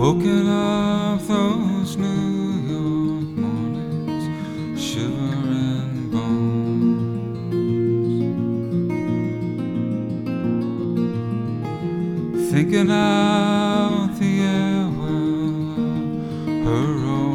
Woken up those New York mornings, shivering bones, thinking out the air well, her